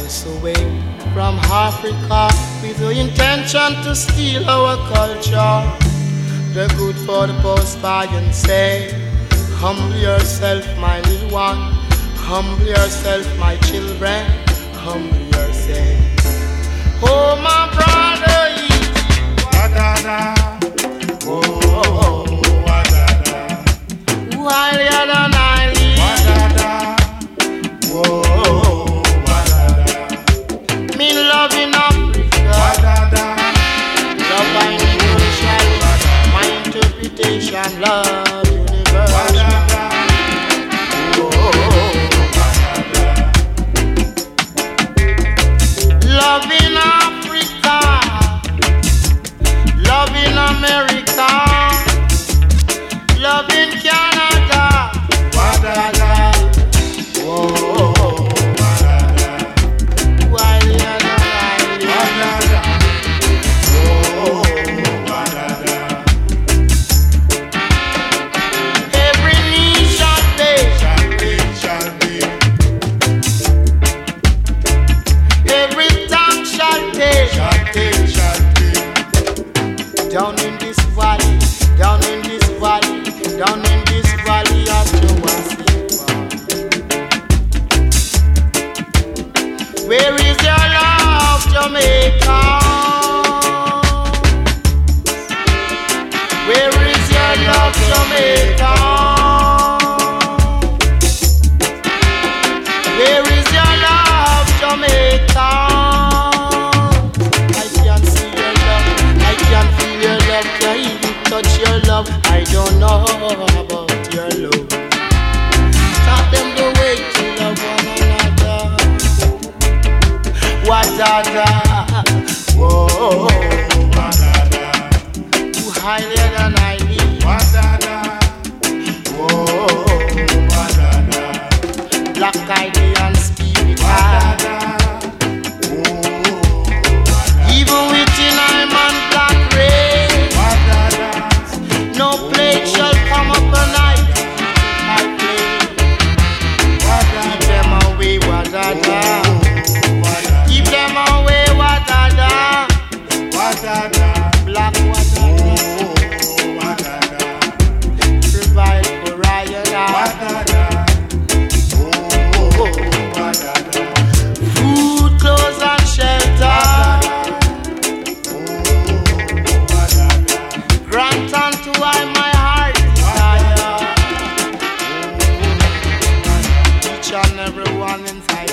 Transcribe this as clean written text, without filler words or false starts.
us away from Africa with the intention to steal our culture. The good for the post by and say, humble yourself, my little one. Humble yourself, my children. Humble yourself. Oh, my brother, Wadada. Oh, wadada. higher than I live. Wadada. Oh, wadada. Me love in Africa. Wadada. Love by universal. My interpretation, love universal. Wadada. Love in Africa, love in America, love in Canada. Wadada. Oh, wadada. Wadada. Oh, wadada. Every knee shall bend, Shall be. every tongue shall take. Down in this valley, down in this valley, down in this valley of Jawasifa. Where is your love, Jamaica? Where is your love, Jamaica? Where is your love, Jamaica? I can see your love, I can feel your love, can even touch your love. I don't know about your love. Taught them the way to love one another. Wadada, Oh, wadada. who higher than I live. Wadada. Oh, wadada. Black idea and spirit high. Wadada. Oh, wadada. Even within I'm on black rain. Wadada. No plague shall come upon I play. Keep them away, wadada. Keep them away, wadada. Black wadada. Provide for Ryan. Food, clothes and shelter. Grant unto I my heart desire. Each and every one inside